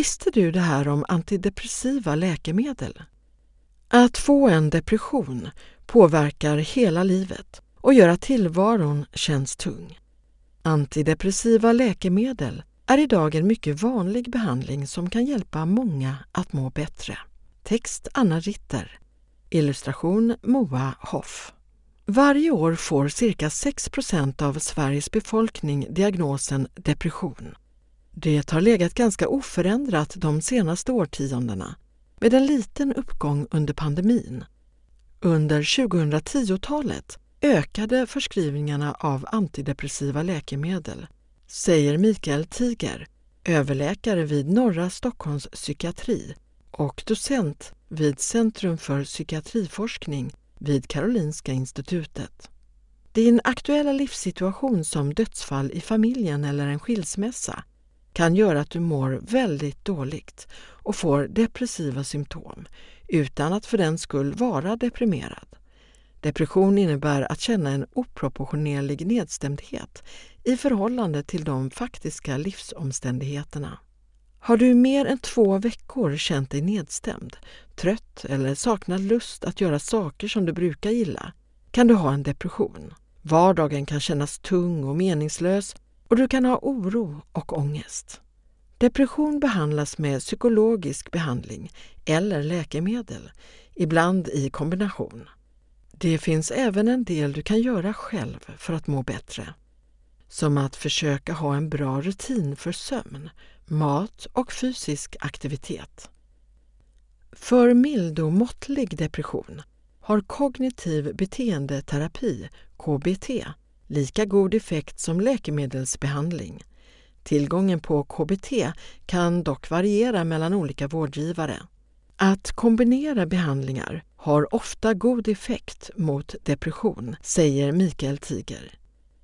Visste du det här om antidepressiva läkemedel? Att få en depression påverkar hela livet och gör att tillvaron känns tung. Antidepressiva läkemedel är idag en mycket vanlig behandling som kan hjälpa många att må bättre. Text Anna Ritter. Illustration Moa Hoff. Varje år får cirka 6% av Sveriges befolkning diagnosen depression. Det har legat ganska oförändrat de senaste årtiondena, med en liten uppgång under pandemin. Under 2010-talet ökade förskrivningarna av antidepressiva läkemedel, säger Mikael Tiger, överläkare vid Norra Stockholms psykiatri och docent vid Centrum för psykiatriforskning vid Karolinska institutet. Din aktuella livssituation som dödsfall i familjen eller en skilsmässa kan göra att du mår väldigt dåligt och får depressiva symptom utan att för den skull vara deprimerad. Depression innebär att känna en oproportionerlig nedstämdhet i förhållande till de faktiska livsomständigheterna. Har du mer än 2 veckor känt dig nedstämd, trött eller saknat lust att göra saker som du brukar gilla, kan du ha en depression. Vardagen kan kännas tung och meningslös och du kan ha oro och ångest. Depression behandlas med psykologisk behandling eller läkemedel, ibland i kombination. Det finns även en del du kan göra själv för att må bättre. Som att försöka ha en bra rutin för sömn, mat och fysisk aktivitet. För mild och måttlig depression har kognitiv beteendeterapi, KBT, lika god effekt som läkemedelsbehandling. Tillgången på KBT kan dock variera mellan olika vårdgivare. Att kombinera behandlingar har ofta god effekt mot depression, säger Mikael Tiger.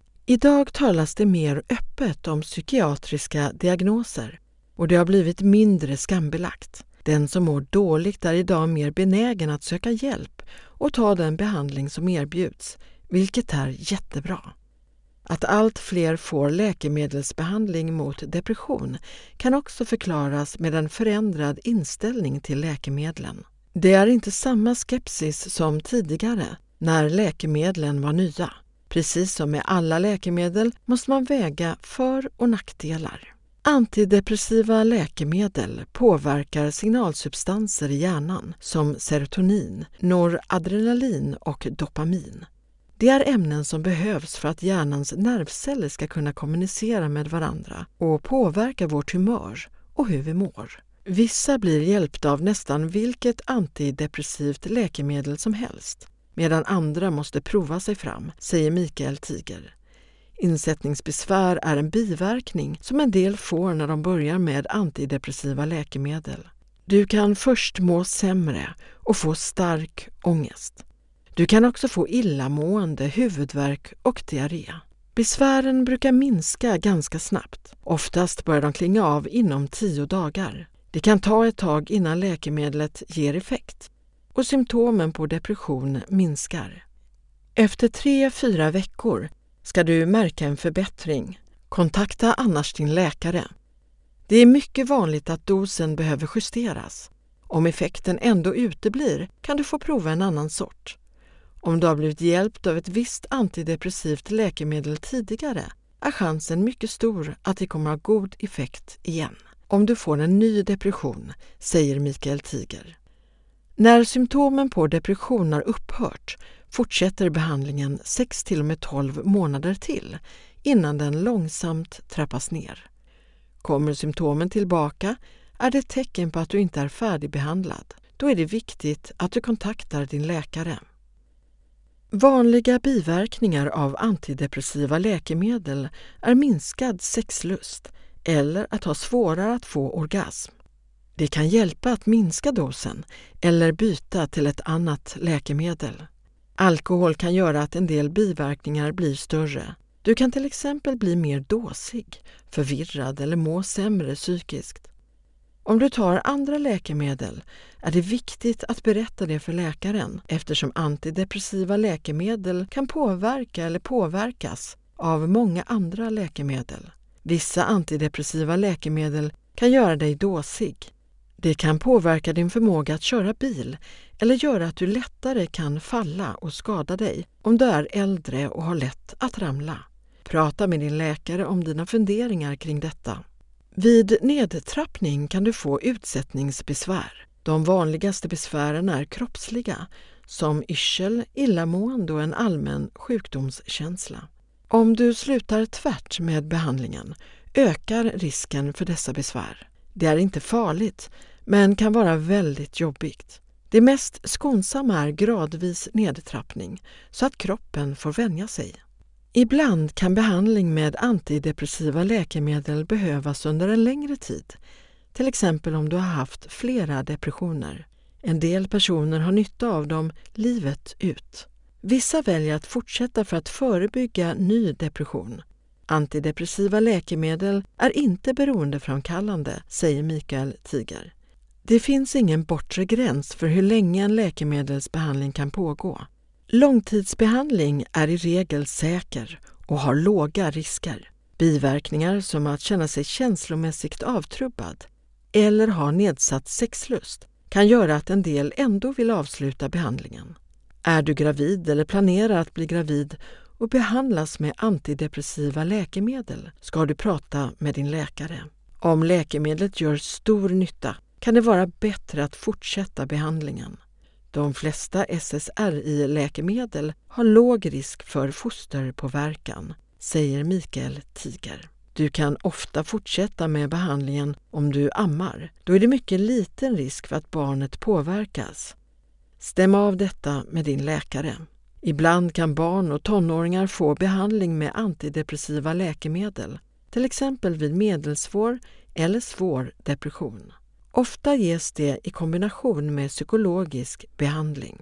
Idag talas det mer öppet om psykiatriska diagnoser och det har blivit mindre skambelagt. Den som mår dåligt är idag mer benägen att söka hjälp och ta den behandling som erbjuds, vilket är jättebra. Att allt fler får läkemedelsbehandling mot depression kan också förklaras med en förändrad inställning till läkemedlen. Det är inte samma skepsis som tidigare när läkemedlen var nya. Precis som med alla läkemedel måste man väga för- och nackdelar. Antidepressiva läkemedel påverkar signalsubstanser i hjärnan som serotonin, noradrenalin och dopamin. Det är ämnen som behövs för att hjärnans nervceller ska kunna kommunicera med varandra och påverka vårt humör och hur vi mår. Vissa blir hjälpta av nästan vilket antidepressivt läkemedel som helst, medan andra måste prova sig fram, säger Mikael Tiger. Insättningsbesvär är en biverkning som en del får när de börjar med antidepressiva läkemedel. Du kan först må sämre och få stark ångest. Du kan också få illamående, huvudvärk och diarré. Besvären brukar minska ganska snabbt. Oftast börjar de klinga av inom 10 dagar. Det kan ta ett tag innan läkemedlet ger effekt och symptomen på depression minskar. Efter 3-4 veckor ska du märka en förbättring. Kontakta annars din läkare. Det är mycket vanligt att dosen behöver justeras. Om effekten ändå uteblir kan du få prova en annan sort. Om du har blivit hjälpt av ett visst antidepressivt läkemedel tidigare är chansen mycket stor att det kommer ha god effekt igen. Om du får en ny depression, säger Mikael Tiger. När symptomen på depression har upphört fortsätter behandlingen 6-12 månader till innan den långsamt trappas ner. Kommer symptomen tillbaka är det ett tecken på att du inte är färdigbehandlad. Då är det viktigt att du kontaktar din läkare. Vanliga biverkningar av antidepressiva läkemedel är minskad sexlust eller att ha svårare att få orgasm. Det kan hjälpa att minska dosen eller byta till ett annat läkemedel. Alkohol kan göra att en del biverkningar blir större. Du kan till exempel bli mer dåsig, förvirrad eller må sämre psykiskt. Om du tar andra läkemedel är det viktigt att berätta det för läkaren eftersom antidepressiva läkemedel kan påverka eller påverkas av många andra läkemedel. Vissa antidepressiva läkemedel kan göra dig dåsig. Det kan påverka din förmåga att köra bil eller göra att du lättare kan falla och skada dig om du är äldre och har lätt att ramla. Prata med din läkare om dina funderingar kring detta. Vid nedtrappning kan du få utsättningsbesvär. De vanligaste besvären är kroppsliga, som yrsel, illamående och en allmän sjukdomskänsla. Om du slutar tvärt med behandlingen ökar risken för dessa besvär. Det är inte farligt, men kan vara väldigt jobbigt. Det mest skonsamma är gradvis nedtrappning, så att kroppen får vänja sig. Ibland kan behandling med antidepressiva läkemedel behövas under en längre tid, till exempel om du har haft flera depressioner. En del personer har nytta av dem livet ut. Vissa väljer att fortsätta för att förebygga ny depression. Antidepressiva läkemedel är inte beroendeframkallande, säger Mikael Tiger. Det finns ingen bortre gräns för hur länge en läkemedelsbehandling kan pågå. Långtidsbehandling är i regel säker och har låga risker. Biverkningar som att känna sig känslomässigt avtrubbad eller ha nedsatt sexlust kan göra att en del ändå vill avsluta behandlingen. Är du gravid eller planerar att bli gravid och behandlas med antidepressiva läkemedel ska du prata med din läkare. Om läkemedlet gör stor nytta kan det vara bättre att fortsätta behandlingen. De flesta SSRI-läkemedel har låg risk för fosterpåverkan, säger Mikael Tiger. Du kan ofta fortsätta med behandlingen om du ammar. Då är det mycket liten risk för att barnet påverkas. Stäm av detta med din läkare. Ibland kan barn och tonåringar få behandling med antidepressiva läkemedel, till exempel vid medelsvår eller svår depression. Ofta ges det i kombination med psykologisk behandling.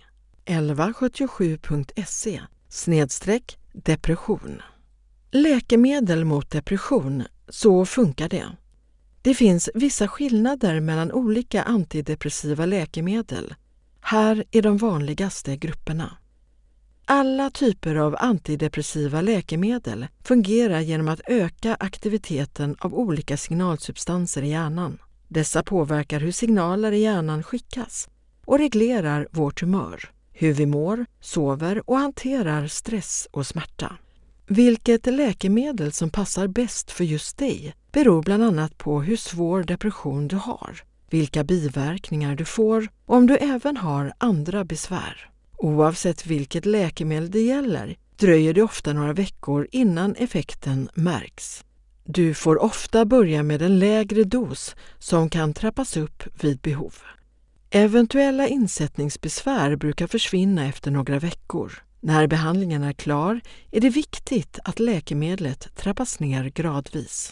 1177.se/depression. Läkemedel mot depression, så funkar det. Det finns vissa skillnader mellan olika antidepressiva läkemedel. Här är de vanligaste grupperna. Alla typer av antidepressiva läkemedel fungerar genom att öka aktiviteten av olika signalsubstanser i hjärnan. Dessa påverkar hur signaler i hjärnan skickas och reglerar vårt humör, hur vi mår, sover och hanterar stress och smärta. Vilket läkemedel som passar bäst för just dig beror bland annat på hur svår depression du har, vilka biverkningar du får och om du även har andra besvär. Oavsett vilket läkemedel det gäller dröjer det ofta några veckor innan effekten märks. Du får ofta börja med en lägre dos som kan trappas upp vid behov. Eventuella insättningsbesvär brukar försvinna efter några veckor. När behandlingen är klar är det viktigt att läkemedlet trappas ner gradvis.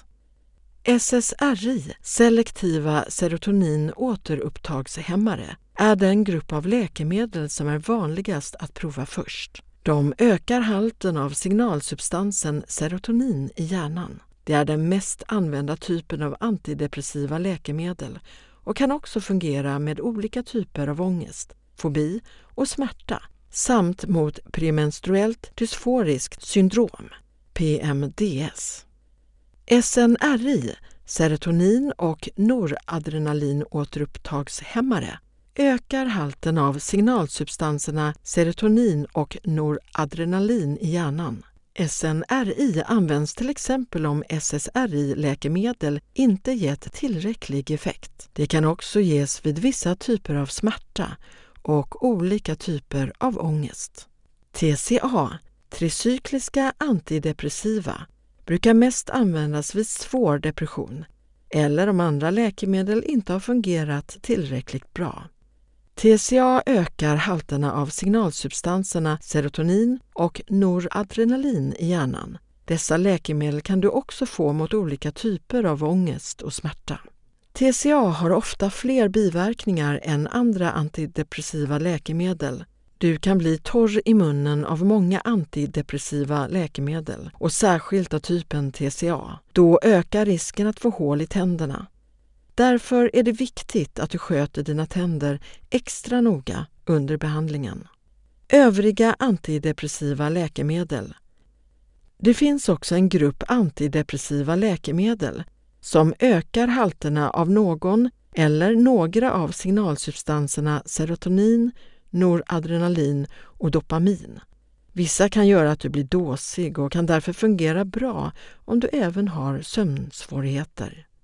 SSRI, selektiva serotonin-återupptagshämmare, är den grupp av läkemedel som är vanligast att prova först. De ökar halten av signalsubstansen serotonin i hjärnan. Det är den mest använda typen av antidepressiva läkemedel och kan också fungera med olika typer av ångest, fobi och smärta samt mot premenstruellt dysforiskt syndrom, PMDS. SNRI, serotonin- och noradrenalinåterupptagshämmare, ökar halten av signalsubstanserna serotonin och noradrenalin i hjärnan. SNRI används till exempel om SSRI-läkemedel inte gett tillräcklig effekt. Det kan också ges vid vissa typer av smärta och olika typer av ångest. TCA, tricykliska antidepressiva, brukar mest användas vid svår depression eller om andra läkemedel inte har fungerat tillräckligt bra. TCA ökar halterna av signalsubstanserna serotonin och noradrenalin i hjärnan. Dessa läkemedel kan du också få mot olika typer av ångest och smärta. TCA har ofta fler biverkningar än andra antidepressiva läkemedel. Du kan bli torr i munnen av många antidepressiva läkemedel och särskilt av typen TCA. Då ökar risken att få hål i tänderna. Därför är det viktigt att du sköter dina tänder extra noga under behandlingen. Övriga antidepressiva läkemedel. Det finns också en grupp antidepressiva läkemedel som ökar halterna av någon eller några av signalsubstanserna serotonin, noradrenalin och dopamin. Vissa kan göra att du blir dåsig och kan därför fungera bra om du även har sömnsvårigheter.